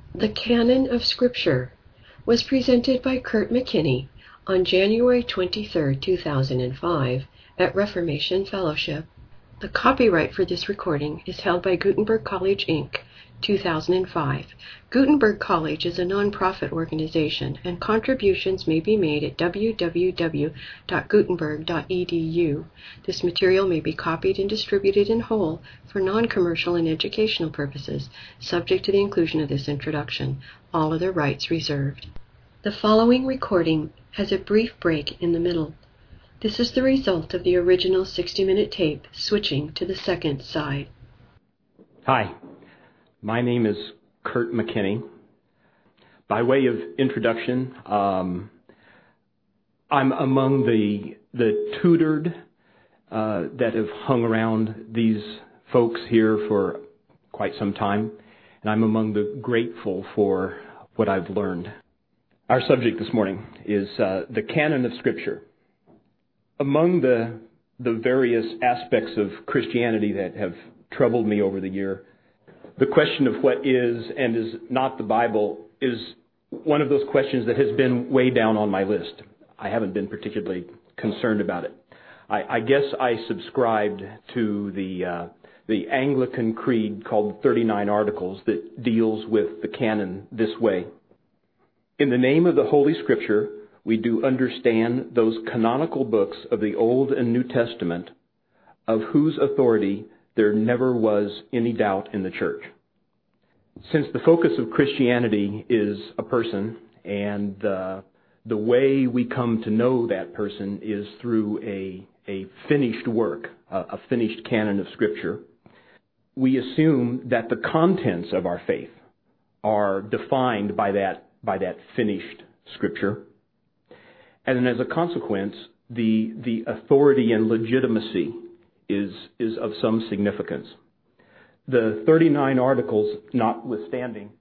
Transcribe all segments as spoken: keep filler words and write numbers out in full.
The Canon of Scripture was presented by Kurt McKinney on January twenty-third, two thousand five at Reformation Fellowship. The copyright for this recording is held by Gutenberg College, Incorporated, two thousand five. Gutenberg College is a non-profit organization, and contributions may be made at w w w dot gutenberg dot e d u. This material may be copied and distributed in whole for non-commercial and educational purposes, subject to the inclusion of this introduction. All other rights reserved. The following recording has a brief break in the middle. This is the result of the original sixty-minute tape switching to the second side. Hi, my name is Kurt McKinney. By way of introduction, um, I'm among the the tutored uh, that have hung around these folks here for quite some time, and I'm among the grateful for what I've learned. Our subject this morning is uh, the canon of Scripture. Among the the various aspects of Christianity that have troubled me over the year, the question of what is and is not the Bible is one of those questions that has been way down on my list. I haven't been particularly concerned about it. I, I guess I subscribed to the uh, the Anglican creed called thirty-nine Articles that deals with the canon this way. In the name of the Holy Scripture, we do understand those canonical books of the Old and New Testament, of whose authority there never was any doubt in the church. Since the focus of Christianity is a person, and uh, the way we come to know that person is through a, a finished work, a, a finished canon of Scripture, we assume that the contents of our faith are defined by that, by that finished Scripture. And as a consequence, the the authority and legitimacy is is of some significance. The thirty-nine Articles notwithstanding,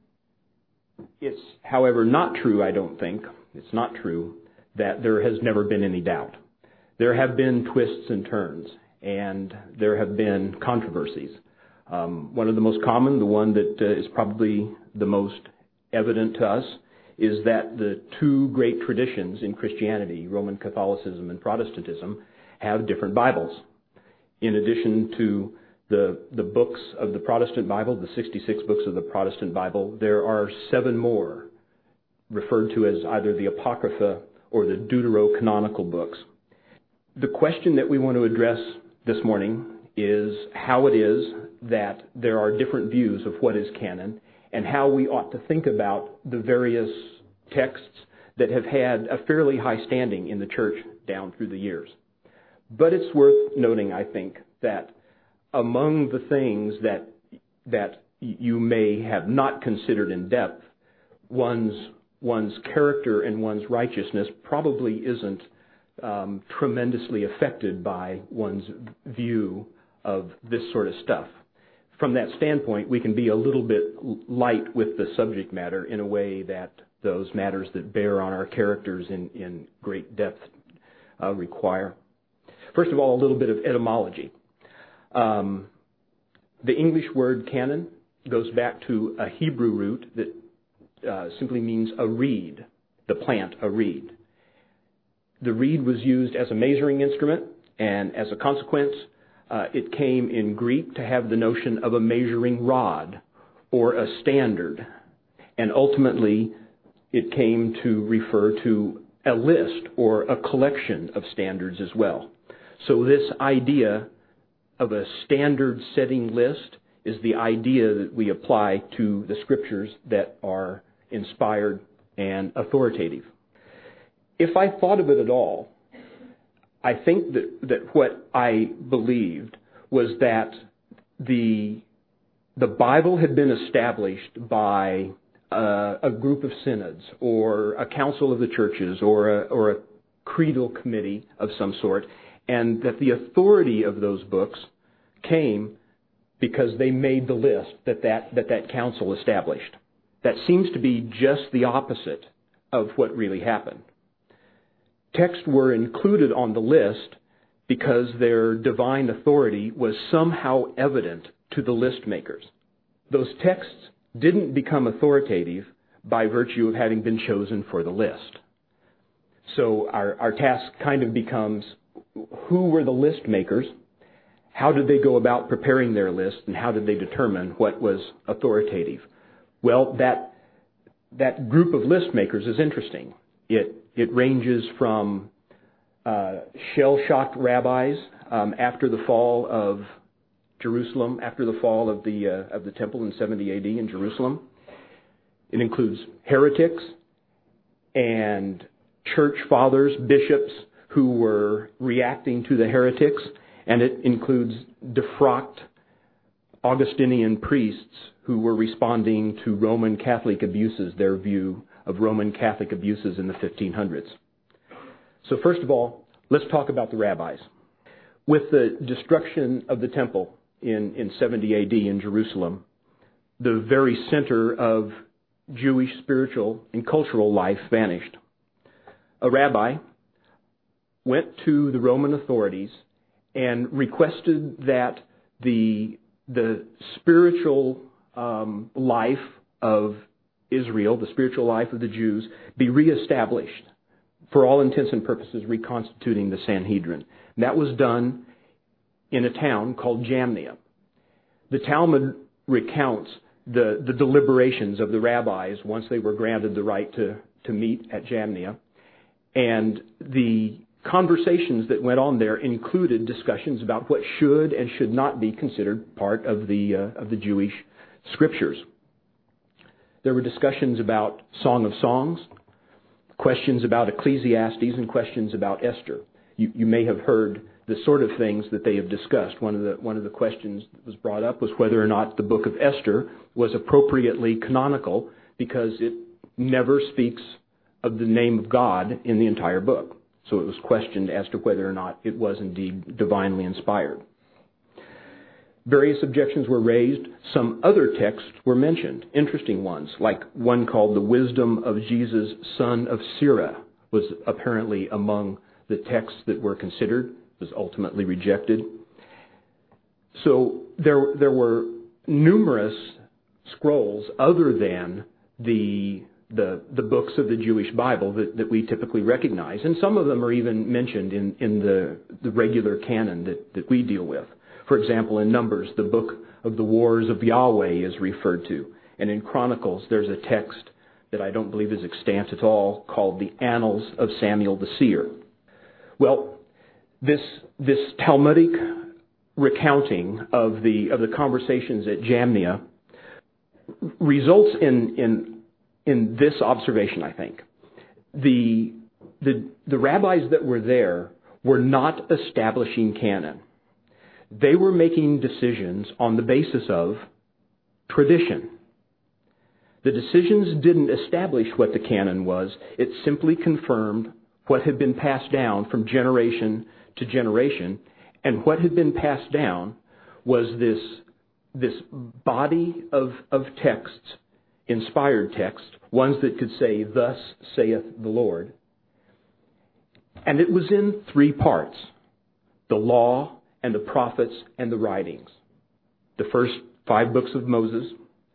it's, however, not true, I don't think, it's not true, that there has never been any doubt. There have been twists and turns, and there have been controversies. Um, one of the most common, the one that uh, is probably the most evident to us, is that the two great traditions in Christianity, Roman Catholicism and Protestantism, have different Bibles. In addition to the the books of the Protestant Bible, the sixty-six books of the Protestant Bible, there are seven more referred to as either the Apocrypha or the Deuterocanonical books. The question that we want to address this morning is how it is that there are different views of what is canon, and how we ought to think about the various texts that have had a fairly high standing in the church down through the years. But it's worth noting, I think, that among the things that that you may have not considered in depth, one's one's character and one's righteousness probably isn't um, tremendously affected by one's view of this sort of stuff. From that standpoint, we can be a little bit light with the subject matter in a way that those matters that bear on our characters in, in great depth uh, require. First of all, a little bit of etymology. Um, the English word canon goes back to a Hebrew root that uh, simply means a reed, the plant, a reed. The reed was used as a measuring instrument, and as a consequence, Uh, it came in Greek to have the notion of a measuring rod or a standard. And ultimately, it came to refer to a list or a collection of standards as well. So this idea of a standard-setting list is the idea that we apply to the Scriptures that are inspired and authoritative. If I thought of it at all, I think that, that what I believed was that the the Bible had been established by uh, a group of synods or a council of the churches or a, or a creedal committee of some sort, and that the authority of those books came because they made the list that that, that, that council established. That seems to be just the opposite of what really happened. Texts were included on the list because their divine authority was somehow evident to the list makers. Those texts didn't become authoritative by virtue of having been chosen for the list. So our, our task kind of becomes, who were the list makers? How did they go about preparing their list, and how did they determine what was authoritative? Well, that that group of list makers is interesting. It it ranges from uh, shell-shocked rabbis um, after the fall of Jerusalem, after the fall of the uh, of the temple in seventy A D in Jerusalem. It includes heretics and church fathers, bishops who were reacting to the heretics, and it includes defrocked Augustinian priests who were responding to Roman Catholic abuses, their view of Roman Catholic abuses in the fifteen hundreds. So first of all, let's talk about the rabbis. With the destruction of the temple in, in seventy A D in Jerusalem, the very center of Jewish spiritual and cultural life vanished. A rabbi went to the Roman authorities and requested that the the spiritual um, life of Israel, the spiritual life of the Jews, be reestablished, for all intents and purposes reconstituting the Sanhedrin. And that was done in a town called Jamnia. The Talmud recounts the, the deliberations of the rabbis once they were granted the right to, to meet at Jamnia. And the conversations that went on there included discussions about what should and should not be considered part of the uh, of the Jewish scriptures. There were discussions about Song of Songs, questions about Ecclesiastes, and questions about Esther. You, you may have heard the sort of things that they have discussed. One of the one of the questions that was brought up was whether or not the book of Esther was appropriately canonical, because it never speaks of the name of God in the entire book. So it was questioned as to whether or not it was indeed divinely inspired. Various objections were raised. Some other texts were mentioned, interesting ones, like one called The Wisdom of Jesus, Son of Sirah, was apparently among the texts that were considered, was ultimately rejected. So there, there were numerous scrolls other than the the the books of the Jewish Bible that, that we typically recognize, and some of them are even mentioned in, in the, the regular canon that, that we deal with. For example, in Numbers, the book of the wars of Yahweh is referred to, and in Chronicles there's a text that I don't believe is extant at all called the Annals of Samuel the Seer. Well, this this Talmudic recounting of the of the conversations at Jamnia results in in in this observation, I think. The, the, the rabbis that were there were not establishing canon. They were making decisions on the basis of tradition. The decisions didn't establish what the canon was. It simply confirmed what had been passed down from generation to generation. And what had been passed down was this, this body of, of texts, inspired texts, ones that could say, "Thus saith the Lord." And it was in three parts: the law and the prophets and the writings. The first five books of Moses,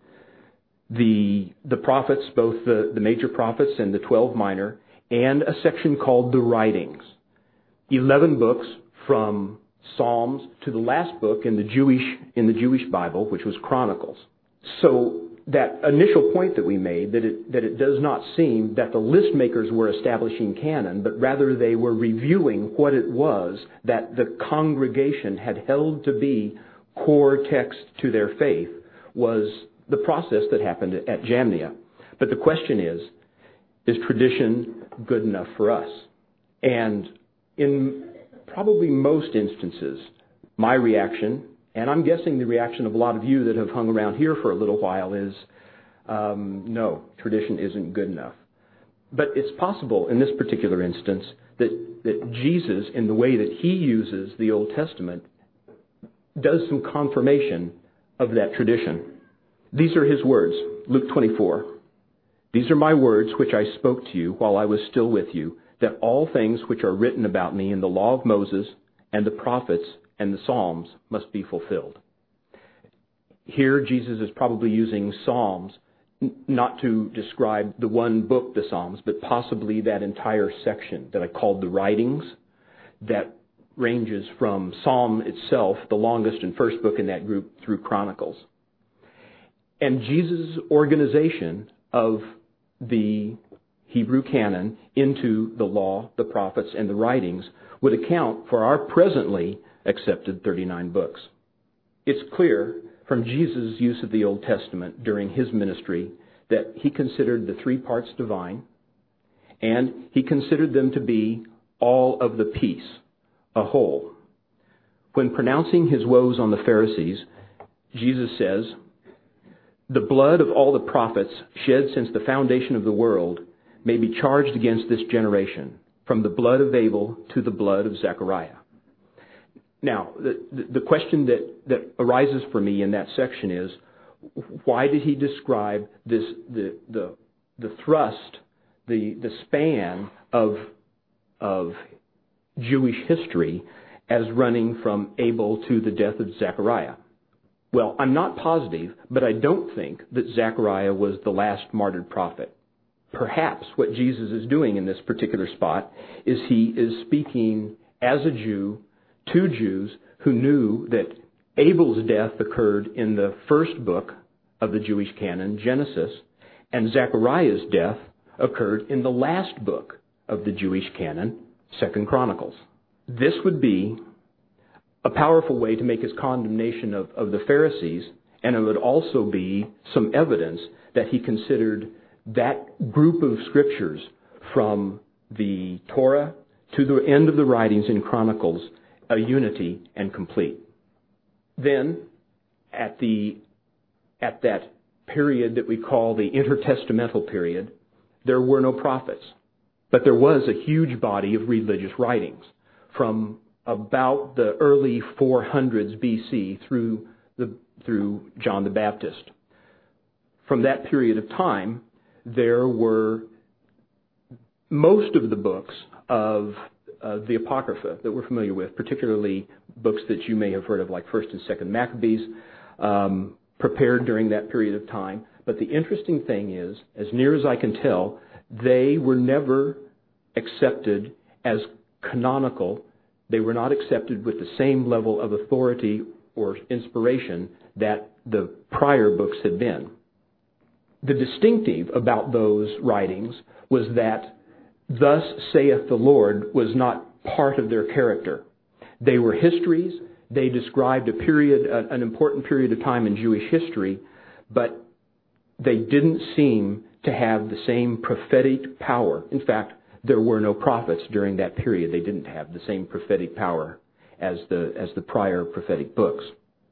the the prophets, both the, the major prophets and the twelve minor, and a section called the writings. Eleven books from Psalms to the last book in the Jewish in the Jewish Bible, which was Chronicles. So that initial point that we made, that it, that it does not seem that the list makers were establishing canon, but rather they were reviewing what it was that the congregation had held to be core text to their faith, was the process that happened at Jamnia. But the question is, is tradition good enough for us? And in probably most instances, my reaction, and I'm guessing the reaction of a lot of you that have hung around here for a little while, is um, no, tradition isn't good enough. But it's possible in this particular instance that, that Jesus, in the way that he uses the Old Testament, does some confirmation of that tradition. These are his words, Luke twenty-four. "These are my words which I spoke to you while I was still with you, that all things which are written about me in the law of Moses and the prophets and the Psalms must be fulfilled." here Jesus is probably using Psalms n- not to describe the one book, the Psalms, but possibly that entire section that I called the writings, that ranges from Psalm itself, the longest and first book in that group, through Chronicles. And Jesus' organization of the Hebrew canon into the law, the prophets, and the writings would account for our presently accepted thirty-nine books. It's clear from Jesus' use of the Old Testament during his ministry that he considered the three parts divine, and he considered them to be all of the piece, a whole. When pronouncing his woes on the Pharisees, Jesus says, "The blood of all the prophets shed since the foundation of the world may be charged against this generation, from the blood of Abel to the blood of Zechariah." Now, the, the question that, that arises for me in that section is, why did he describe this the the, the thrust, the the span of of Jewish history as running from Abel to the death of Zechariah? Well, I'm not positive, but I don't think that Zechariah was the last martyred prophet. Perhaps what Jesus is doing in this particular spot is he is speaking as a Jew to Jews who knew that Abel's death occurred in the first book of the Jewish canon, Genesis, and Zechariah's death occurred in the last book of the Jewish canon, Second Chronicles. This would be a powerful way to make his condemnation of, of the Pharisees, and it would also be some evidence that he considered that group of scriptures from the Torah to the end of the writings in Chronicles a unity and complete. Then, at the at that period that we call the intertestamental period, there were no prophets, but there was a huge body of religious writings from about the early four hundreds B C through the through John the Baptist. From that period of time, there were most of the books of uh, the Apocrypha that we're familiar with, particularly books that you may have heard of, like First and Second Maccabees, um, prepared during that period of time. But the interesting thing is, as near as I can tell, they were never accepted as canonical. They were not accepted with the same level of authority or inspiration that the prior books had been. The distinctive about those writings was that "Thus saith the Lord" was not part of their character. They were histories. They described a period, an important period of time in Jewish history, but they didn't seem to have the same prophetic power. In fact, there were no prophets during that period. They didn't have the same prophetic power as the as the prior prophetic books.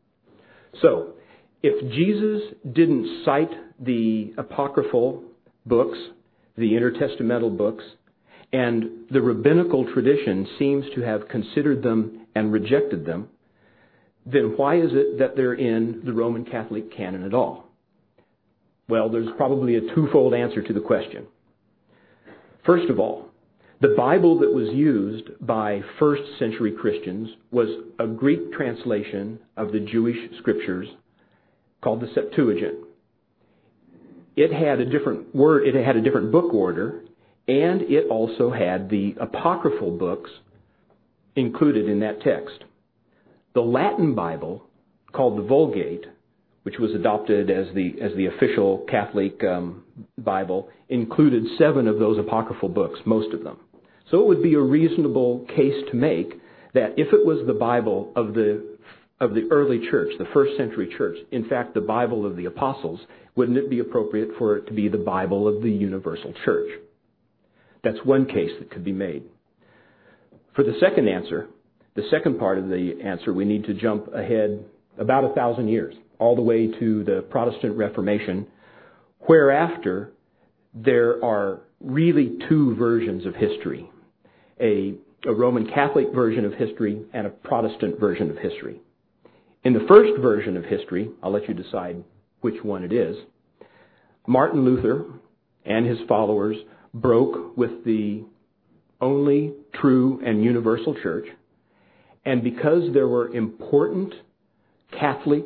So, if Jesus didn't cite the apocryphal books, the intertestamental books, and the rabbinical tradition seems to have considered them and rejected them, then why is it that they're in the Roman Catholic canon at all? Well, there's probably a twofold answer to the question. First of all, the Bible that was used by first century Christians was a Greek translation of the Jewish scriptures called the Septuagint. It had a different word, it had a different book order, and it also had the apocryphal books included in that text. The Latin Bible, called the Vulgate, which was adopted as the as the official Catholic um, Bible, included seven of those apocryphal books, most of them. So it would be a reasonable case to make that if it was the Bible of the of the early church, the first century church, in fact the Bible of the apostles, wouldn't it be appropriate for it to be the Bible of the universal church? That's one case that could be made. For the second answer, the second part of the answer, we need to jump ahead about a thousand years, all the way to the Protestant Reformation, whereafter there are really two versions of history, a, a Roman Catholic version of history and a Protestant version of history. In the first version of history, I'll let you decide which one it is, Martin Luther and his followers broke with the only true and universal church, and because there were important Catholic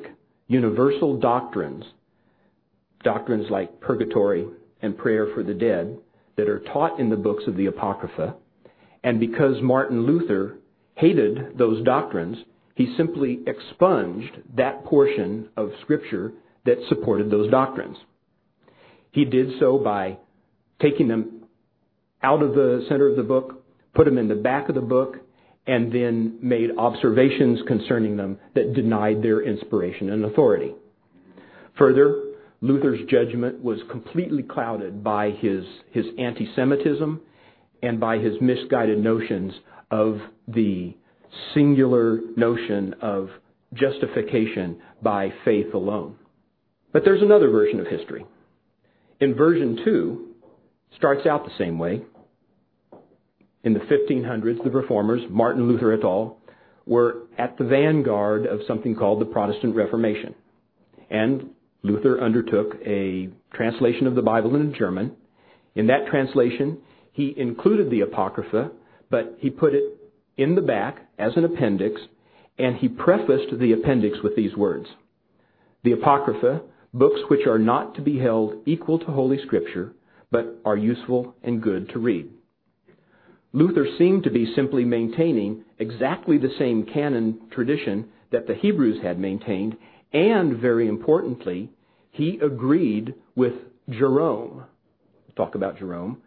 universal doctrines, doctrines like purgatory and prayer for the dead, that are taught in the books of the Apocrypha. And because Martin Luther hated those doctrines, he simply expunged that portion of Scripture that supported those doctrines. He did so by taking them out of the center of the book, put them in the back of the book, and then made observations concerning them that denied their inspiration and authority. Further, Luther's judgment was completely clouded by his, his anti-Semitism and by his misguided notions of the singular notion of justification by faith alone. But there's another version of history. In version two, starts out the same way. In the fifteen hundreds, the Reformers, Martin Luther et al., were at the vanguard of something called the Protestant Reformation. And Luther undertook a translation of the Bible into German. In that translation, he included the Apocrypha, but he put it in the back as an appendix, and he prefaced the appendix with these words: "The Apocrypha, books which are not to be held equal to Holy Scripture, but are useful and good to read." Luther seemed to be simply maintaining exactly the same canon tradition that the Hebrews had maintained, and very importantly, he agreed with Jerome, we'll talk about Jerome,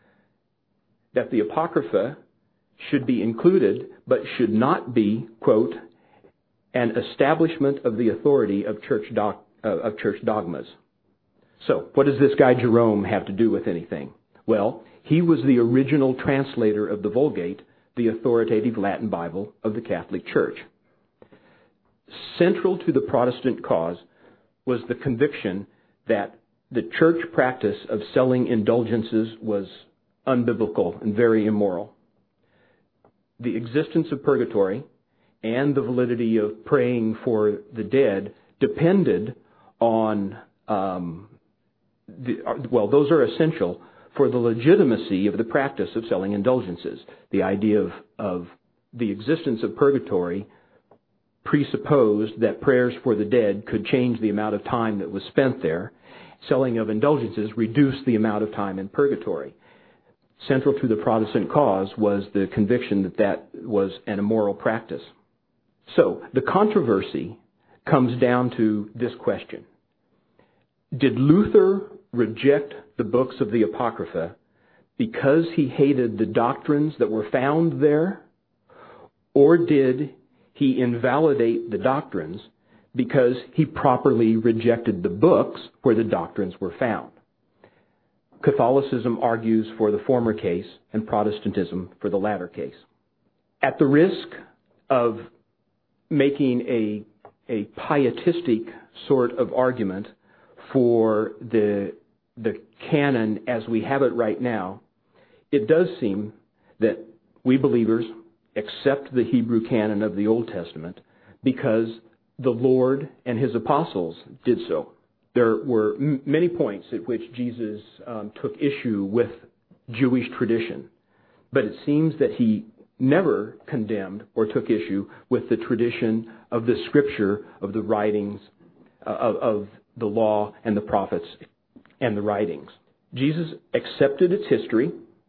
that the Apocrypha should be included, but should not be, quote, an establishment of the authority of church, doc, uh, of church dogmas. So, what does this guy Jerome have to do with anything? Well, he was the original translator of the Vulgate, the authoritative Latin Bible of the Catholic Church. Central to the Protestant cause was the conviction that the church practice of selling indulgences was unbiblical and very immoral. The existence of purgatory and the validity of praying for the dead depended on, um, the, well, those are essential for the legitimacy of the practice of selling indulgences. The idea of, of the existence of purgatory presupposed that prayers for the dead could change the amount of time that was spent there. Selling of indulgences reduced the amount of time in purgatory. Central to the Protestant cause was the conviction that that was an immoral practice. So, the controversy comes down to this question. Did Luther reject the books of the Apocrypha because he hated the doctrines that were found there? Or did he invalidate the doctrines because he properly rejected the books where the doctrines were found? Catholicism argues for the former case and Protestantism for the latter case. At the risk of making a, a pietistic sort of argument for the, the canon as we have it right now, it does seem that we believers accept the Hebrew canon of the Old Testament because the Lord and His apostles did so. There were m- many points at which Jesus um, took issue with Jewish tradition, but it seems that He never condemned or took issue with the tradition of the Scripture, of the writings, uh, of, of the law and the prophets and the writings. Jesus accepted its history.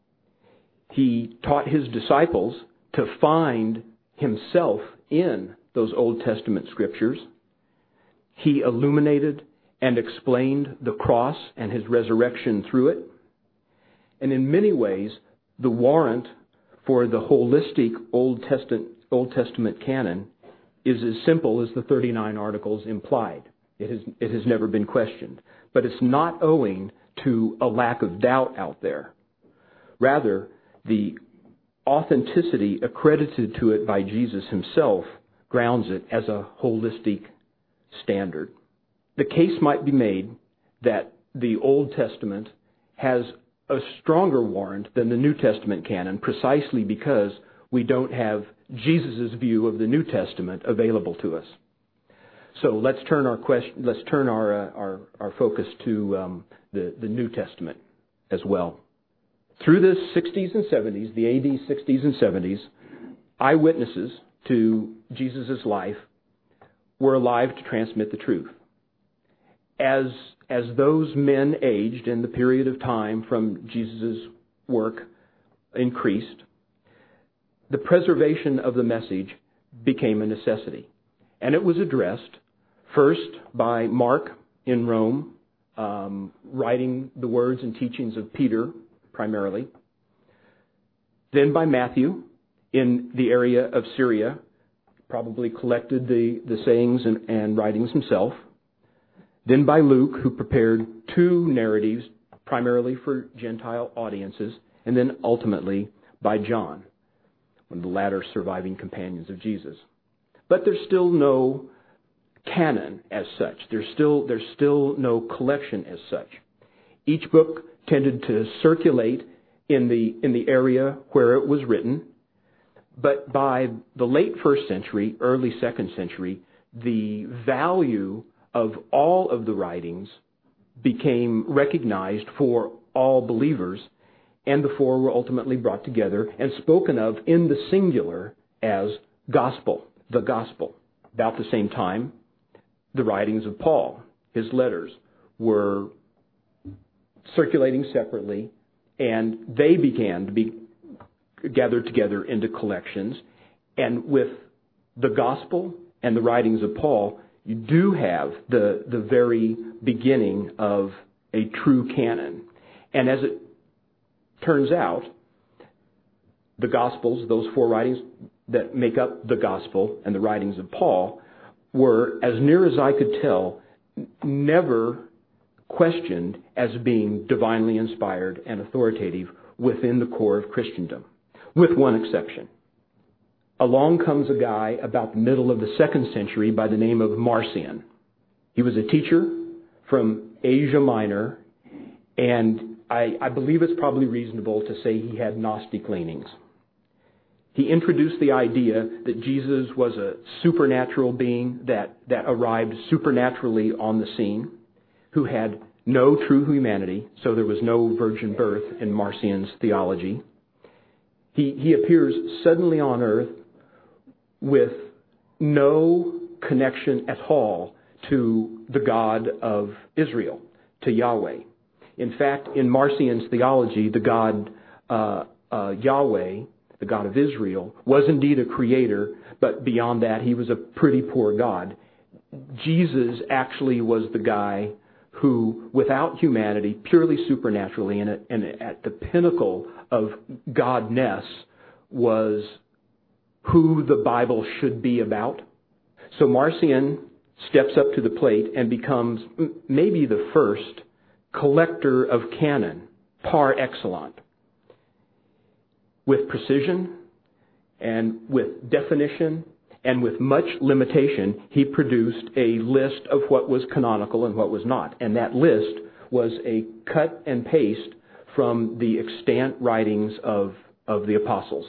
He taught His disciples to find Himself in those Old Testament Scriptures. He illuminated and explained the cross and His resurrection through it. And in many ways, the warrant for the holistic Old Testament, Old Testament canon is as simple as the thirty-nine articles implied. It has, it has never been questioned. But it's not owing to a lack of doubt out there. Rather, the authenticity accredited to it by Jesus Himself grounds it as a holistic standard. The case might be made that the Old Testament has a stronger warrant than the New Testament canon precisely because we don't have Jesus' view of the New Testament available to us. So let's turn our question, let's turn our uh, our, our focus to um, the, the New Testament as well. Through the sixties and seventies, the A D sixties and seventies, eyewitnesses to Jesus' life were alive to transmit the truth. As, as those men aged and the period of time from Jesus' work increased, the preservation of the message became a necessity. And it was addressed first by Mark in Rome, um, writing the words and teachings of Peter primarily. Then by Matthew in the area of Syria, probably collected the, the sayings and, and writings himself. Then by Luke, who prepared two narratives primarily for Gentile audiences. And then ultimately by John, one of the latter surviving companions of Jesus. But there's still no canon as such. There's still, there's still no collection as such. Each book tended to circulate in the, in the area where it was written. But by the late first century, early second century, the value of all of the writings became recognized for all believers, and the four were ultimately brought together and spoken of in the singular as gospel, the gospel. About the same time, the writings of Paul, his letters, were circulating separately, and they began to be gathered together into collections. And with the gospel and the writings of Paul, you do have the, the very beginning of a true canon. And as it turns out, the Gospels, those four writings that make up the Gospel and the writings of Paul, were, as near as I could tell, never questioned as being divinely inspired and authoritative within the core of Christendom, with one exception. Along comes a guy about the middle of the second century by the name of Marcion. He was a teacher from Asia Minor, and I, I believe it's probably reasonable to say he had Gnostic leanings. He introduced the idea that Jesus was a supernatural being that, that arrived supernaturally on the scene, who had no true humanity, so there was no virgin birth in Marcion's theology. He, he appears suddenly on earth with no connection at all to the God of Israel, to Yahweh. In fact, in Marcion's theology, the God uh, uh, Yahweh, the God of Israel, was indeed a creator, but beyond that, he was a pretty poor God. Jesus actually was the guy who, without humanity, purely supernaturally, and at, and at the pinnacle of godness, was who the Bible should be about. So Marcion steps up to the plate and becomes maybe the first collector of canon par excellence. With precision and with definition and with much limitation, he produced a list of what was canonical and what was not. And that list was a cut and paste from the extant writings of, of the apostles.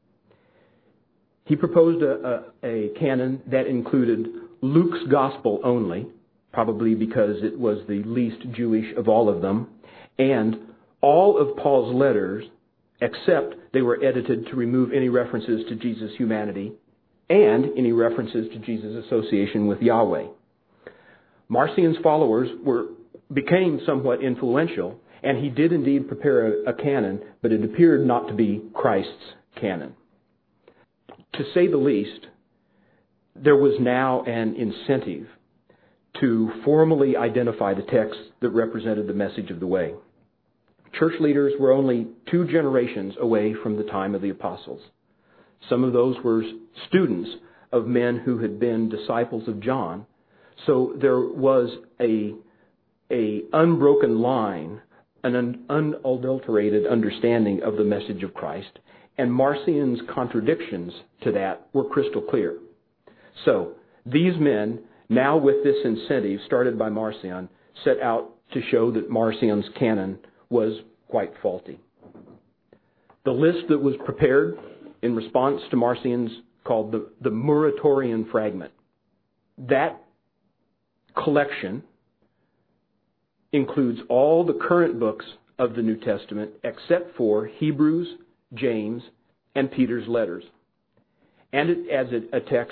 He proposed a, a, a canon that included Luke's gospel only, probably because it was the least Jewish of all of them, and all of Paul's letters, except they were edited to remove any references to Jesus' humanity and any references to Jesus' association with Yahweh. Marcion's followers were became somewhat influential, and he did indeed prepare a, a canon, but it appeared not to be Christ's canon. To say the least, there was now an incentive to formally identify the texts that represented the message of the way. Church leaders were only two generations away from the time of the apostles. Some of those were students of men who had been disciples of John. So there was a, a unbroken line, an un, unadulterated understanding of the message of Christ. And Marcion's contradictions to that were crystal clear. So these men, now with this incentive started by Marcion, set out to show that Marcion's canon was quite faulty. The list that was prepared in response to Marcion's called the, the Muratorian Fragment. That collection includes all the current books of the New Testament except for Hebrews, James, and Peter's letters. And it, as a, a text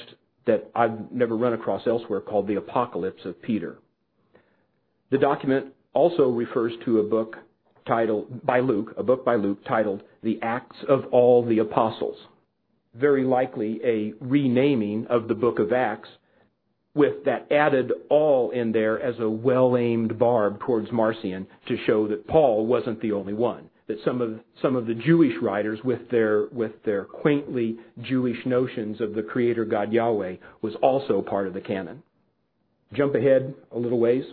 that I've never run across elsewhere called the Apocalypse of Peter. The document also refers to a book titled by Luke, a book by Luke titled The Acts of All the Apostles. Very likely a renaming of the book of Acts, with that added all in there as a well-aimed barb towards Marcion to show that Paul wasn't the only one. That some of some of the Jewish writers, with their with their quaintly Jewish notions of the Creator God Yahweh, was also part of the canon. Jump ahead a little ways.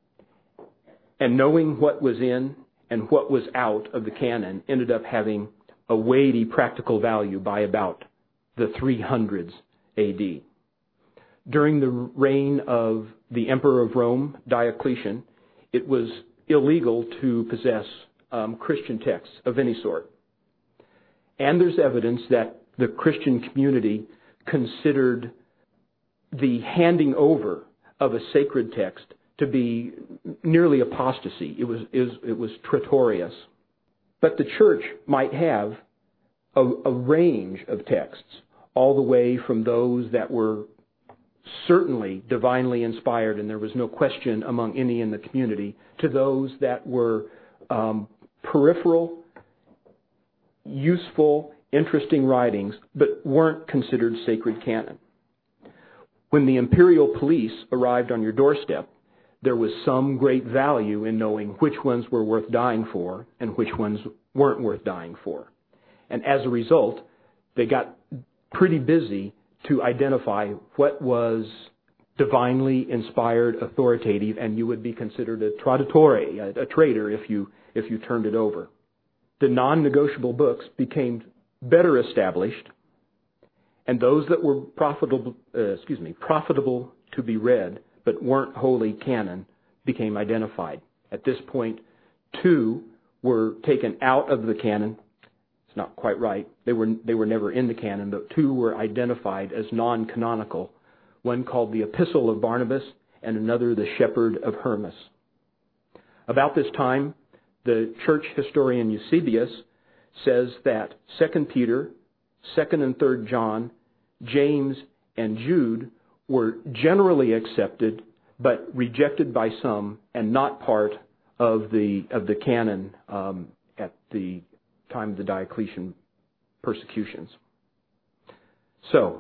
And knowing what was in and what was out of the canon ended up having a weighty practical value by about the three hundreds A D. During the reign of the Emperor of Rome, Diocletian, it was illegal to possess um, Christian texts of any sort. And there's evidence that the Christian community considered the handing over of a sacred text to be nearly apostasy. It was, it was, it was traitorous. But the church might have a, a range of texts, all the way from those that were certainly divinely inspired, and there was no question among any in the community, to those that were um, peripheral, useful, interesting writings, but weren't considered sacred canon. When the imperial police arrived on your doorstep, there was some great value in knowing which ones were worth dying for and which ones weren't worth dying for. And as a result, they got pretty busy to identify what was divinely inspired, authoritative, and you would be considered a traditore, a, a traitor, if you if you turned it over. The non-negotiable books became better established, and those that were profitable, uh, excuse me, profitable to be read but weren't wholly canon became identified. At this point, two were taken out of the canon. Not quite right. They were they were never in the canon, but two were identified as non-canonical. One called the Epistle of Barnabas, and another the Shepherd of Hermas. About this time, the church historian Eusebius says that Second Peter, Second and Third John, James, and Jude were generally accepted, but rejected by some, and not part of the of the canon um, at the time of the Diocletian persecutions. So,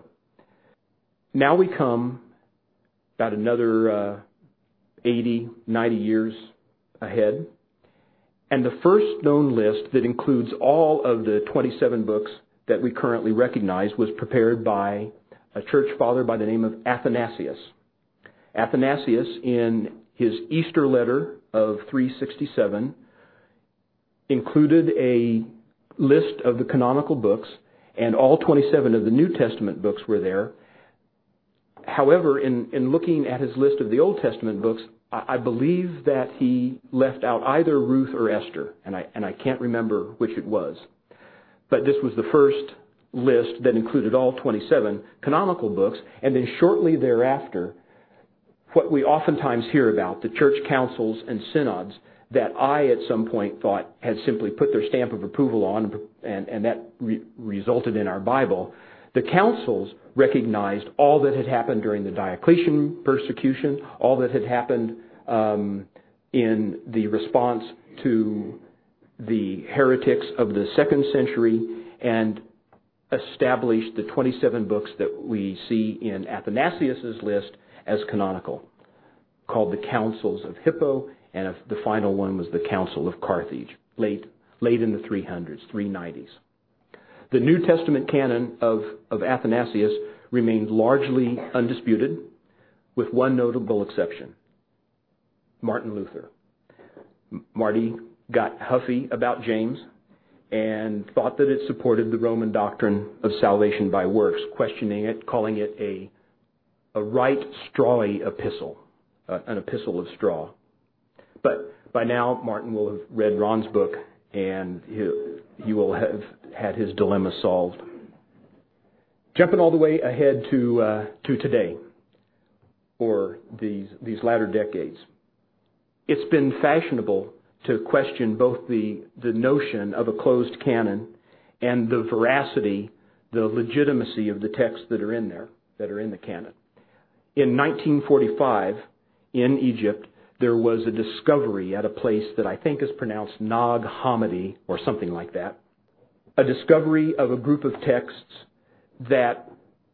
now we come about another uh, eighty, ninety years ahead, and the first known list that includes all of the twenty-seven books that we currently recognize was prepared by a church father by the name of Athanasius. Athanasius, in his Easter letter of three sixty-seven, included a list of the canonical books, and all twenty-seven of the New Testament books were there. However, in, in looking at his list of the Old Testament books, I, I believe that he left out either Ruth or Esther, and I, and I can't remember which it was. But this was the first list that included all twenty-seven canonical books, and then shortly thereafter, what we oftentimes hear about, the church councils and synods, that I at some point thought had simply put their stamp of approval on, and, and that re- resulted in our Bible. The councils recognized all that had happened during the Diocletian persecution, all that had happened um, in the response to the heretics of the second century, and established the twenty-seven books that we see in Athanasius' list as canonical, called the Councils of Hippo, and the final one was the Council of Carthage, late late in the three hundreds, three nineties. The New Testament canon of, of Athanasius remained largely undisputed, with one notable exception, Martin Luther. Marty got huffy about James and thought that it supported the Roman doctrine of salvation by works, questioning it, calling it a, a right strawy epistle, uh, an epistle of straw. But by now, Martin will have read Ron's book, and he, he will have had his dilemma solved. Jumping all the way ahead to uh, to today, or these these latter decades, it's been fashionable to question both the the notion of a closed canon and the veracity, the legitimacy of the texts that are in there. that are in the canon. In nineteen forty-five, in Egypt, there was a discovery at a place that I think is pronounced Nag Hammadi or something like that. A discovery of a group of texts that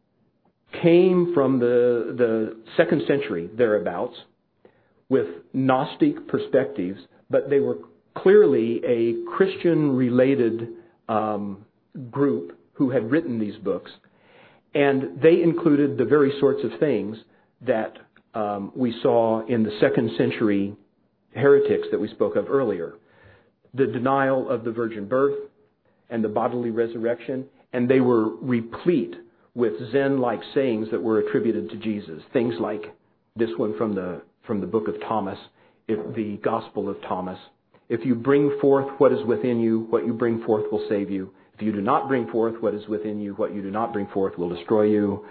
came from the, the second century thereabouts with Gnostic perspectives, but they were clearly a Christian-related um, group who had written these books, and they included the very sorts of things that um, we saw in the second century heretics that we spoke of earlier. The denial of the virgin birth and the bodily resurrection, and they were replete with Zen-like sayings that were attributed to Jesus. Things like this one from the from the book of Thomas, if the Gospel of Thomas. If you bring forth what is within you, what you bring forth will save you. If you do not bring forth what is within you, what you do not bring forth will destroy you.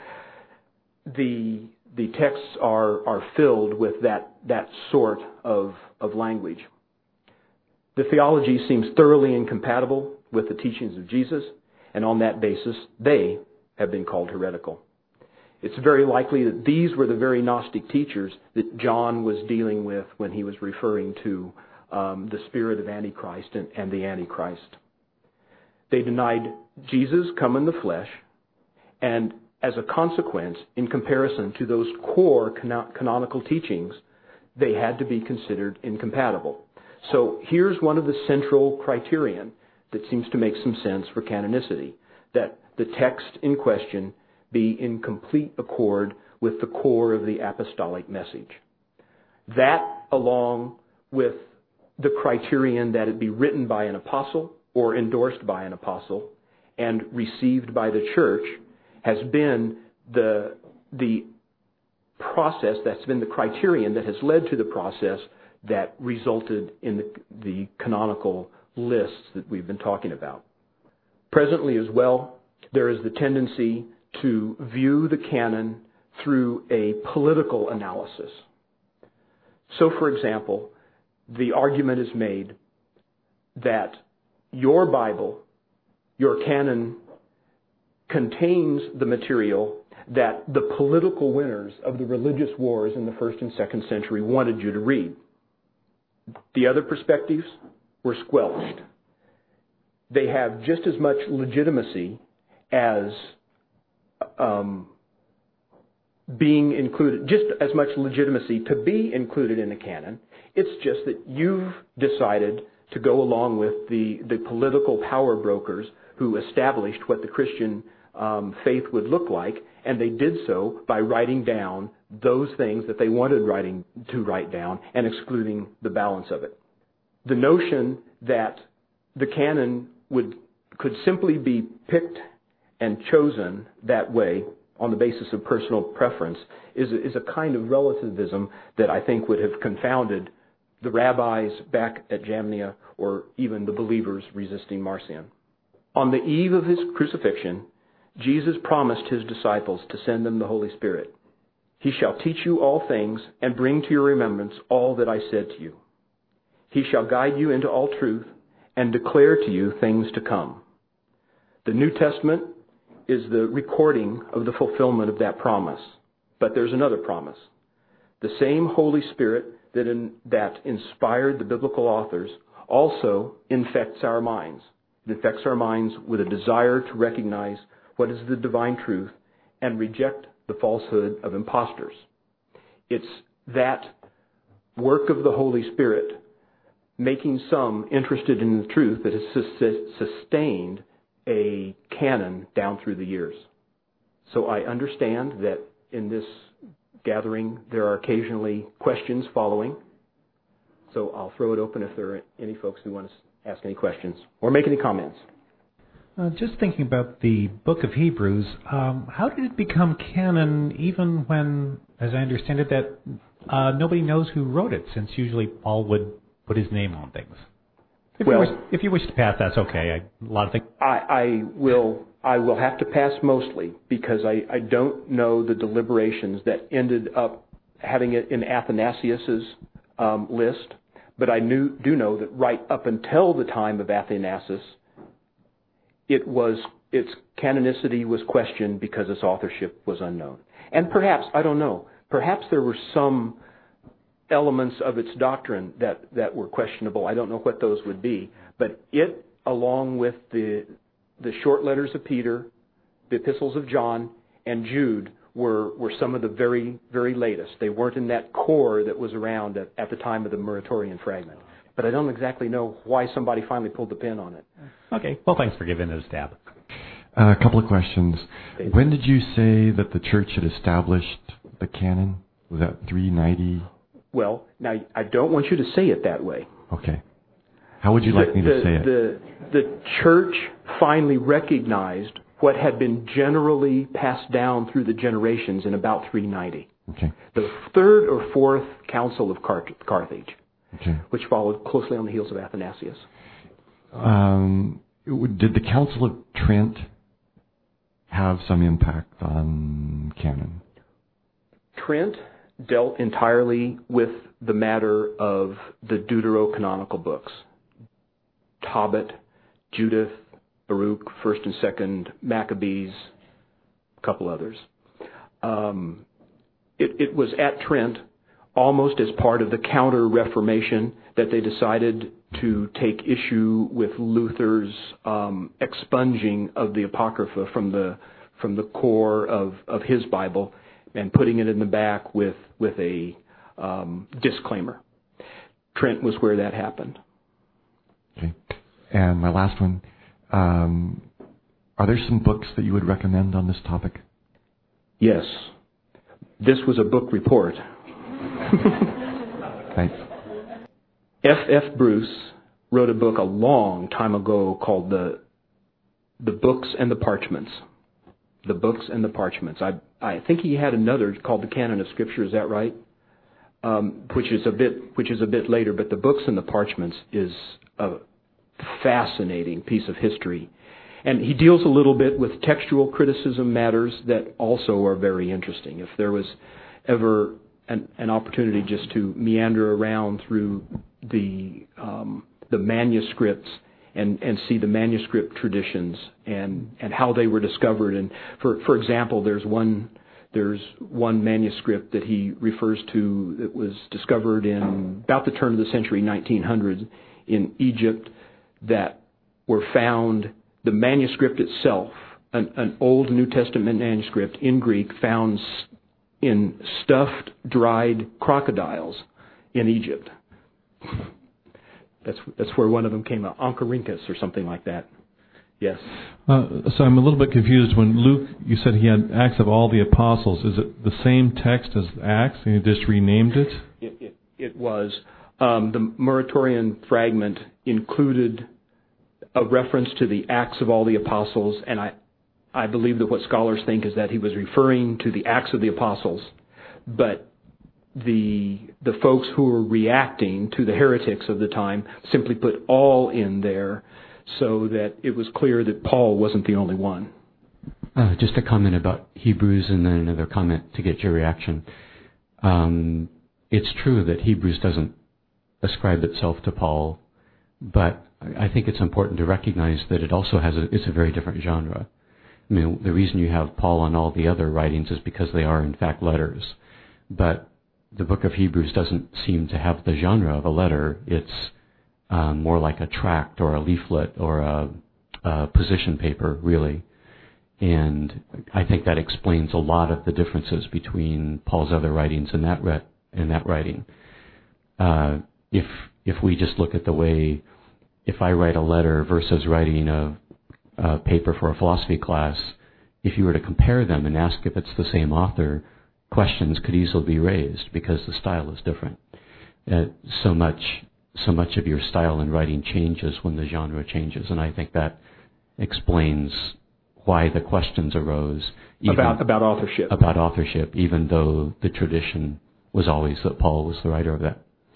The the texts are are filled with that that sort of of language. The theology seems thoroughly incompatible with the teachings of Jesus, and on that basis, they have been called heretical. It's very likely that these were the very Gnostic teachers that John was dealing with when he was referring to um, the spirit of Antichrist and, and the Antichrist. They denied Jesus come in the flesh, and as a consequence, in comparison to those core cano- canonical teachings, they had to be considered incompatible. So here's one of the central criterion that seems to make some sense for canonicity, that the text in question be in complete accord with the core of the apostolic message. That, along with the criterion that it be written by an apostle or endorsed by an apostle and received by the church, has been the, the process, that's been the criterion that has led to the process that resulted in the, the canonical lists that we've been talking about. Presently as well, there is the tendency to view the canon through a political analysis. So, for example, the argument is made that your Bible, your canon, contains the material that the political winners of the religious wars in the first and second century wanted you to read. The other perspectives were squelched. They have just as much legitimacy as um, being included, just as much legitimacy to be included in the canon. It's just that you've decided to go along with the, the political power brokers who established what the Christian um, faith would look like, and they did so by writing down those things that they wanted writing to write down and excluding the balance of it. The notion that the canon would could simply be picked and chosen that way on the basis of personal preference is a, is a kind of relativism that I think would have confounded the rabbis back at Jamnia or even the believers resisting Marcion. On the eve of his crucifixion, Jesus promised his disciples to send them the Holy Spirit. He shall teach you all things and bring to your remembrance all that I said to you. He shall guide you into all truth and declare to you things to come. The New Testament is the recording of the fulfillment of that promise. But there's another promise. The same Holy Spirit that, in, that inspired the biblical authors also infects our minds. It infects our minds with a desire to recognize what is the divine truth and reject the falsehood of impostors. It's that work of the Holy Spirit making some interested in the truth that has sustained a canon down through the years. So I understand that in this gathering there are occasionally questions following. So I'll throw it open if there are any folks who want to ask any questions or make any comments. Uh, just thinking about the book of Hebrews, um, how did it become canon even when, as I understand it, that uh, nobody knows who wrote it, since usually Paul would put his name on things? If, well, you, wish, if you wish to pass, that's okay. I, a lot of things. I, I will. I will have to pass mostly because I, I don't know the deliberations that ended up having it in Athanasius's um, list, but I knew, do know that right up until the time of Athanasius, it was its canonicity was questioned because its authorship was unknown. And perhaps, I don't know, perhaps there were some elements of its doctrine that, that were questionable. I don't know what those would be. But it, along with the the short letters of Peter, the epistles of John, and Jude, were, were some of the very, very latest. They weren't in that core that was around at, at the time of the Muratorian fragment. But I don't exactly know why somebody finally pulled the pin on it. Okay. Well, thanks for giving it a stab. Uh, a couple of questions. When did you say that the church had established the canon? Was that three ninety? Well, now, I don't want you to say it that way. Okay. How would you like the, me to the, say it? The, the church finally recognized what had been generally passed down through the generations in about three ninety. Okay. The third or fourth council of Carthage, okay. which followed closely on the heels of Athanasius. Um, did the Council of Trent have some impact on canon? Trent dealt entirely with the matter of the deuterocanonical books. Tobit, Judith, Baruch, First and Second, Maccabees, a couple others. Um, it, it was at Trent, almost as part of the Counter-Reformation, that they decided to take issue with Luther's um, expunging of the Apocrypha from the from the core of, of his Bible and putting it in the back with with a um, disclaimer. Trent was where that happened. Okay. And my last one, um, are there some books that you would recommend on this topic? Yes. This was a book report. Thanks. F F Bruce wrote a book a long time ago called The The Books and the Parchments. The Books and the Parchments. I I think he had another called The Canon of Scripture. Is that right? Um, which is a bit which is a bit later. But The Books and the Parchments is a fascinating piece of history, and he deals a little bit with textual criticism matters that also are very interesting. If there was ever an, an opportunity just to meander around through the um, the manuscripts and, and see the manuscript traditions and, and how they were discovered. And for for example, there's one there's one manuscript that he refers to that was discovered in about the turn of the century, nineteen hundreds, in Egypt, that were found, the manuscript itself, an, an old New Testament manuscript in Greek, found in stuffed, dried crocodiles in Egypt. That's that's where one of them came out, Oncorhynchus or something like that. Yes. Uh, so I'm a little bit confused. When Luke, you said he had Acts of all the Apostles. Is it the same text as Acts, and he just renamed it? It, it, it was. Um, the Muratorian fragment included a reference to the Acts of all the Apostles, and I, I believe that what scholars think is that he was referring to the Acts of the Apostles, but the the folks who were reacting to the heretics of the time simply put all in there so that it was clear that Paul wasn't the only one. Uh, just a comment about Hebrews and then another comment to get your reaction. Um, it's true that Hebrews doesn't ascribe itself to Paul, but I think it's important to recognize that it also has a, it's a very different genre. I mean, the reason you have Paul on all the other writings is because they are in fact letters. But the book of Hebrews doesn't seem to have the genre of a letter. It's um, more like a tract or a leaflet or a, a position paper, really. And I think that explains a lot of the differences between Paul's other writings and that re- and that writing. Uh, if if we just look at the way, if I write a letter versus writing a, a paper for a philosophy class, if you were to compare them and ask if it's the same author, questions could easily be raised because the style is different. Uh, so much, so much of your style in writing changes when the genre changes, and I think that explains why the questions arose even About about authorship. about authorship, even though the tradition was always that Paul was the writer of that.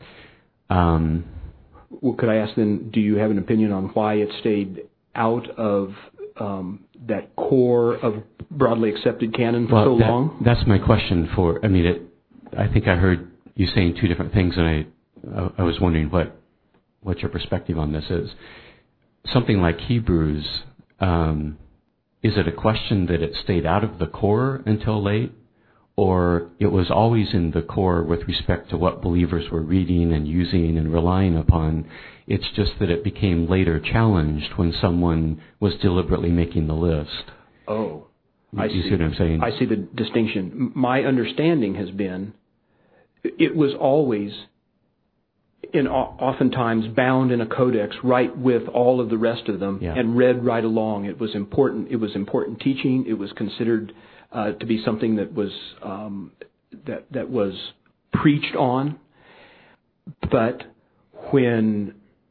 Um, Well, could I ask then, do you have an opinion on why it stayed out of um, that core of broadly accepted canon for well, so that, long? That's my question for, I mean, it, I think I heard you saying two different things, and I, I was wondering what, what your perspective on this is. Something like Hebrews, um, is it a question that it stayed out of the core until late, or it was always in the core with respect to what believers were reading and using and relying upon? It's just that it became later challenged when someone was deliberately making the list. Oh, you, I you see. see what I'm saying? I see the distinction. My understanding has been it was always in oftentimes bound in a codex right with all of the rest of them, yeah. and read right along. It was important. It was important teaching. It was considered uh, to be something that was um, that that was preached on. But when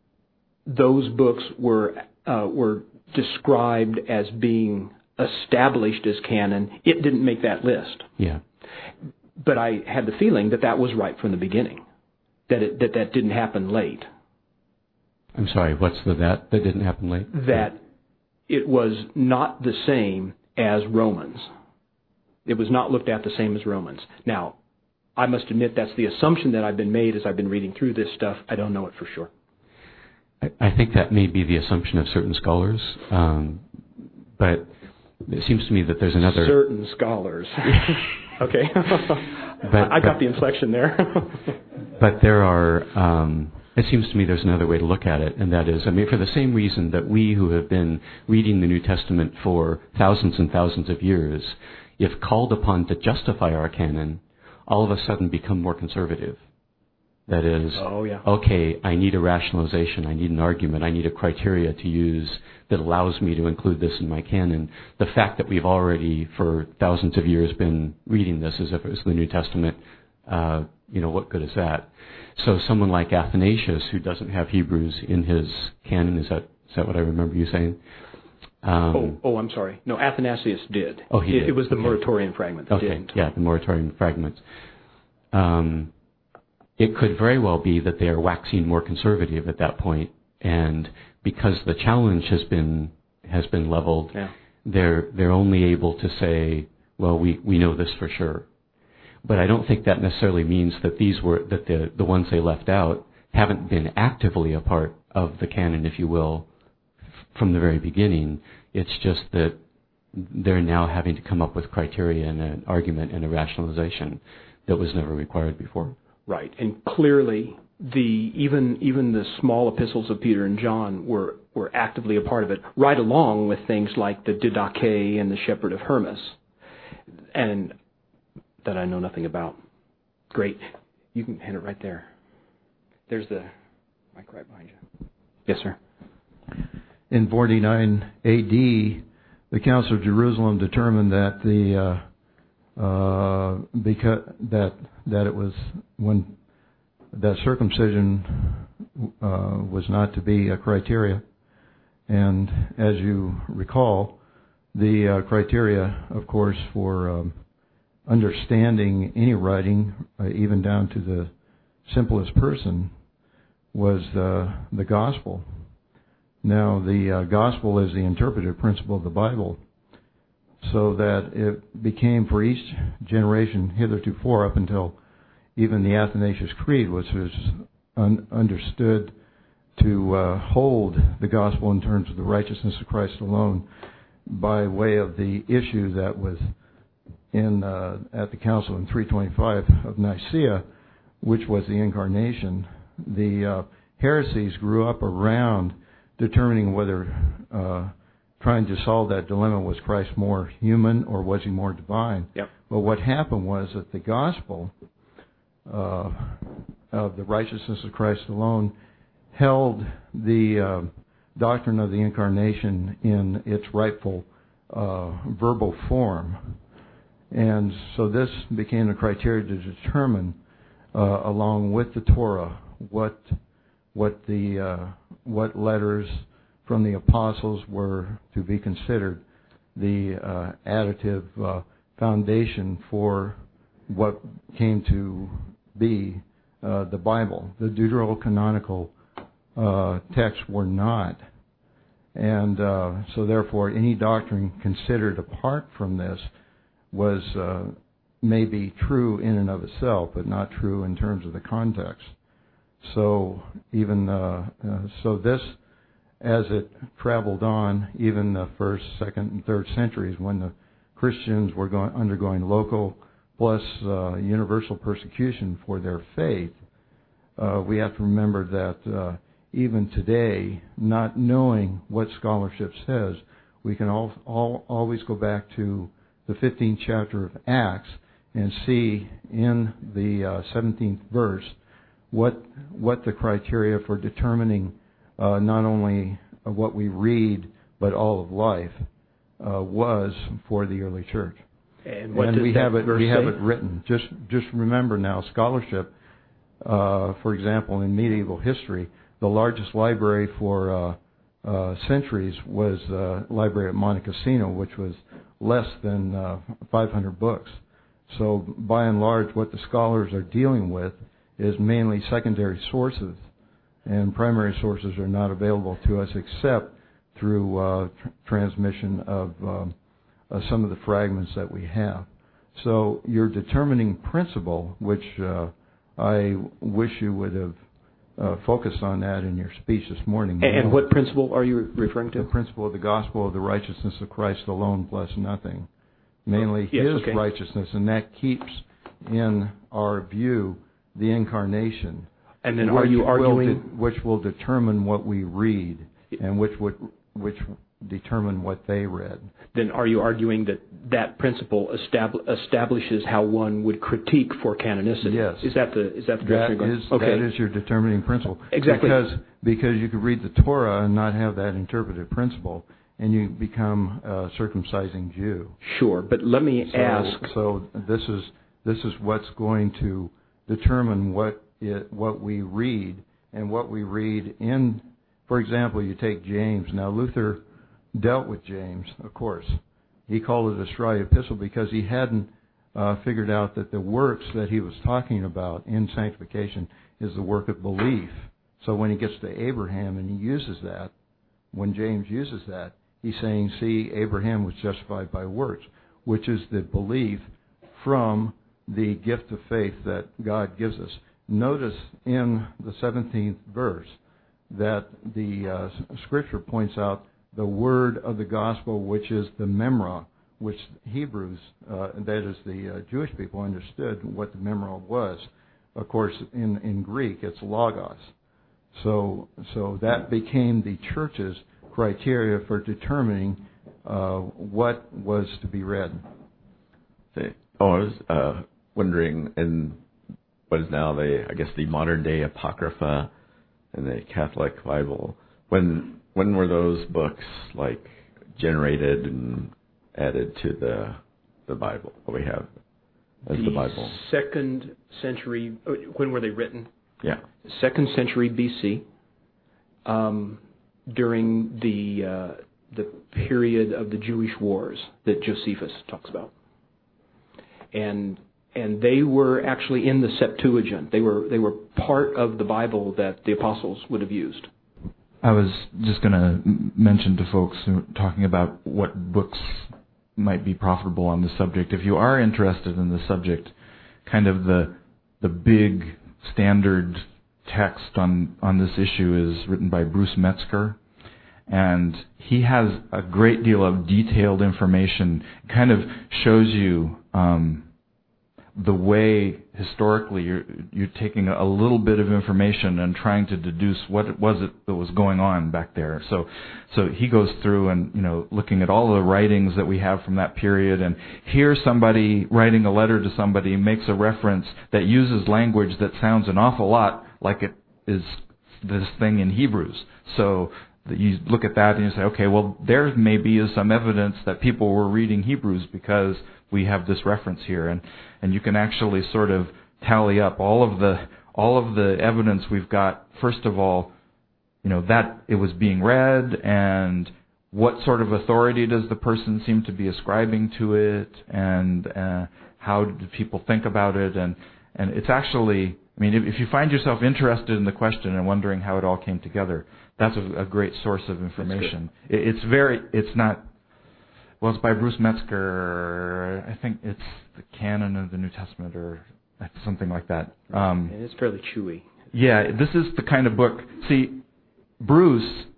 those books were uh, were described as being established as canon, it didn't make that list. Yeah. But I had the feeling that that was right from the beginning, that it, that that didn't happen late. I'm sorry, what's the that that didn't happen late? That it was not the same as Romans. It was not looked at the same as Romans. Now, I must admit that's the assumption that I've been made as I've been reading through this stuff. I don't know it for sure. I think that may be the assumption of certain scholars, um, but it seems to me that there's another... Certain scholars. Okay. but, I got but, the inflection there. But there are... Um, it seems to me there's another way to look at it, and that is, I mean, for the same reason that we who have been reading the New Testament for thousands and thousands of years, if called upon to justify our canon, all of a sudden become more conservative. That is, oh, yeah. okay, I need a rationalization, I need an argument, I need a criteria to use that allows me to include this in my canon. The fact that we've already, for thousands of years, been reading this as if it was the New Testament, uh, you know, what good is that? So someone like Athanasius, who doesn't have Hebrews in his canon, is that is that what I remember you saying? Um, oh, oh, I'm sorry. No, Athanasius did. Oh, he it, did. It was the okay. Muratorian fragment that okay. didn't. Yeah, the Muratorian fragments. Um, it could very well be that they are waxing more conservative at that point, and because the challenge has been has been leveled, yeah. they're they're only able to say, well, we, we know this for sure. But I don't think that necessarily means that these were that the the ones they left out haven't been actively a part of the canon, if you will, from the very beginning. It's just that they're now having to come up with criteria and an argument and a rationalization that was never required before. Right, and clearly the even even the small epistles of Peter and John were were actively a part of it, right along with things like the Didache and the Shepherd of Hermas, and that I know nothing about. Great, you can hand it right there. There's the mic right behind you. Yes, sir. In forty-nine A D, the Council of Jerusalem determined that the uh, uh, because that that it was when that circumcision uh, was not to be a criteria, and as you recall, the uh, criteria, of course, for um, understanding any writing, uh, even down to the simplest person, was uh, the gospel. Now, the uh, gospel is the interpretive principle of the Bible, so that it became for each generation hitherto up until even the Athanasius Creed, which was un- understood to uh, hold the gospel in terms of the righteousness of Christ alone by way of the issue that was in uh, at the council in three twenty-five of Nicaea, which was the incarnation. The uh, heresies grew up around determining whether uh, trying to solve that dilemma, was Christ more human or was he more divine? Yep. But what happened was that the gospel uh, of the righteousness of Christ alone held the uh, doctrine of the incarnation in its rightful uh, verbal form. And so this became the criteria to determine, uh, along with the Torah, what what the uh, what letters from the apostles were to be considered the uh, additive uh, foundation for what came to be uh, the Bible. The deuterocanonical uh, texts were not. And uh, so therefore any doctrine considered apart from this was uh, maybe true in and of itself, but not true in terms of the context. So even uh, uh, so this as it traveled on, even the first, second, and third centuries, when the Christians were going, undergoing local plus uh, universal persecution for their faith, uh, we have to remember that uh, even today, not knowing what scholarship says, we can all, all, always go back to the fifteenth chapter of Acts and see in the uh, seventeenth verse what what the criteria for determining uh, not only what we read but all of life uh, was for the early church. And, what and does we that have it verse we have say? it written. Just just remember now, scholarship. Uh, for example, in medieval history, the largest library for uh, uh, centuries was the library at Monte Cassino, which was less than uh, five hundred books. So by and large, what the scholars are dealing with is mainly secondary sources, and primary sources are not available to us except through uh, tr- transmission of um, uh, some of the fragments that we have. So your determining principle, which uh, I wish you would have uh, focused on that in your speech this morning. And, and know, what principle are you referring to? The principle of the gospel of the righteousness of Christ alone plus nothing. Mainly yes, His okay. righteousness, and that keeps in our view the incarnation. And then are you which arguing... Will de- which will determine what we read, and which would which determine what they read. Then are you arguing that that principle estab- establishes how one would critique for canonicity? Yes. Is that the is that the That direction you're is going? Okay. that is your determining principle. Exactly. Because because you could read the Torah and not have that interpretive principle, and you become a circumcising Jew. Sure, but let me so, ask. So this is this is what's going to determine what it, what we read and what we read in. For example, you take James. Now Luther dealt with James, of course. He called it a Stray epistle because he hadn't uh, figured out that the works that he was talking about in sanctification is the work of belief. So when he gets to Abraham and he uses that, when James uses that, he's saying, see, Abraham was justified by works, which is the belief from the gift of faith that God gives us. Notice in the seventeenth verse that the uh, Scripture points out the word of the gospel, which is the memra, which Hebrews, uh, that is the uh, Jewish people, understood what the memra was. Of course, in, in Greek, it's logos. So, so that became the church's criteria for determining uh, what was to be read. Oh, I was uh, wondering, in what is now the, I guess, the modern day Apocrypha and the Catholic Bible, when when were those books like generated and added to the the Bible? What we have as the, the Bible. Second century. When were they written? Yeah. Second century B C. Um, during the uh, the period of the Jewish wars that Josephus talks about, and and they were actually in the Septuagint. They were they were part of the Bible that the apostles would have used. I was just going to mention to folks who are talking about what books might be profitable on the subject. If you are interested in the subject, kind of the the big standard text on, on this issue is written by Bruce Metzger, and he has a great deal of detailed information. Kind of shows you um, the way historically you're you're taking a little bit of information and trying to deduce what it was it that was going on back there. So, so he goes through and you know looking at all of the writings that we have from that period, and here somebody writing a letter to somebody makes a reference that uses language that sounds an awful lot like it is this thing in Hebrews. So you look at that and you say, okay, well there maybe is some evidence that people were reading Hebrews because we have this reference here, and, and you can actually sort of tally up all of the all of the evidence we've got. First of all, you know that it was being read, and what sort of authority does the person seem to be ascribing to it, and uh, how do people think about it, and and it's actually, I mean, if, if you find yourself interested in the question and wondering how it all came together, that's a, a great source of information. It, it's very, it's not. Well, it's by Bruce Metzger. I think it's the Canon of the New Testament or something like that. Um, and it's fairly chewy. Yeah, this is the kind of book. See, Bruce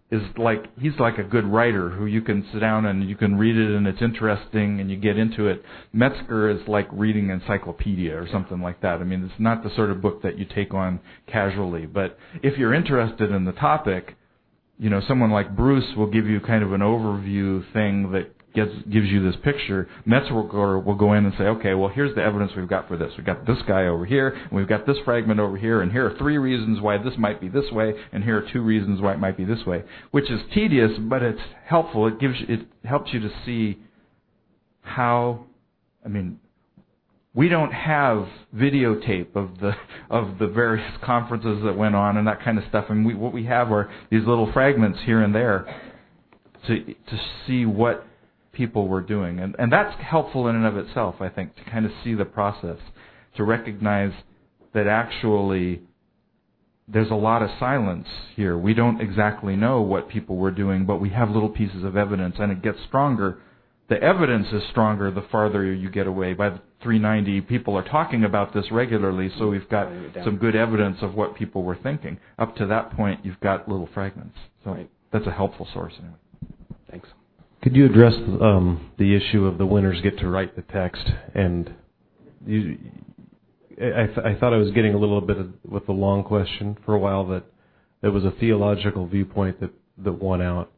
is like, he's like a good writer who you can sit down and you can read it and it's interesting and you get into it. Metzger is like reading encyclopedia or something like that. I mean, it's not the sort of book that you take on casually. But if you're interested in the topic, you know, someone like Bruce will give you kind of an overview thing that Gives, gives you this picture. Metzger will go, will go in and say, okay, well, here's the evidence we've got for this. We've got this guy over here, and we've got this fragment over here, and here are three reasons why this might be this way, and here are two reasons why it might be this way, which is tedious, but it's helpful. It gives you, it helps you to see how, I mean, we don't have videotape of the of the various conferences that went on and that kind of stuff, and we, what we have are these little fragments here and there to to see what people were doing. And, and that's helpful in and of itself, I think, to kind of see the process, to recognize that actually there's a lot of silence here. We don't exactly know what people were doing, but we have little pieces of evidence, and it gets stronger. The evidence is stronger the farther you get away. By the three ninety, people are talking about this regularly, so we've got some good evidence of what people were thinking. Up to that point, you've got little fragments. So right. That's a helpful source anyway. Thanks. Could you address um, the issue of the winners get to write the text? And you, I, th- I thought I was getting a little bit of, with the long question for a while, that there was a theological viewpoint that, that won out.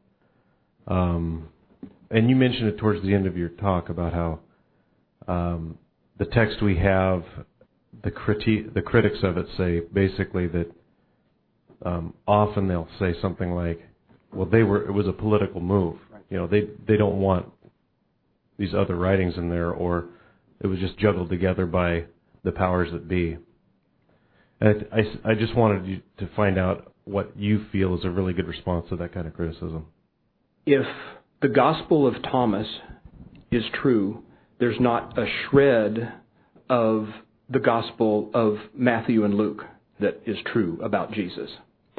Um, and you mentioned it towards the end of your talk about how um, the text we have, the criti- the critics of it say basically that um, often they'll say something like, well, they were it was a political move. You know, they they don't want these other writings in there, or it was just juggled together by the powers that be. And I, I, I just wanted you to find out what you feel is a really good response to that kind of criticism. If the Gospel of Thomas is true, there's not a shred of the Gospel of Matthew and Luke that is true about Jesus.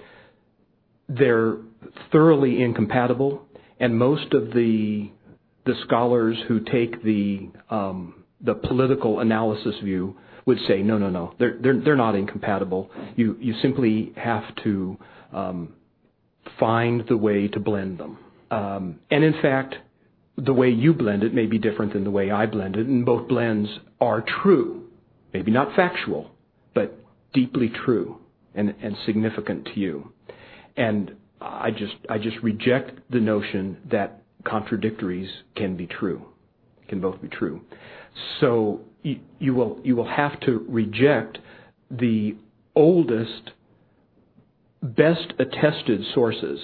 They're thoroughly incompatible. And most of the the scholars who take the um, the political analysis view would say, no, no, no, they're they're they're not incompatible. You you simply have to um, find the way to blend them. Um, and in fact, the way you blend it may be different than the way I blend it, and both blends are true, maybe not factual, but deeply true and and significant to you. And I just I just reject the notion that contradictories can be true, can both be true. So you, you will you will have to reject the oldest, best attested sources,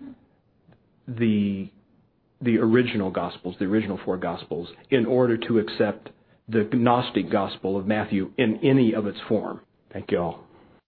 the the original Gospels, the original four Gospels, in order to accept the Gnostic Gospel of Matthew in any of its form. Thank you all.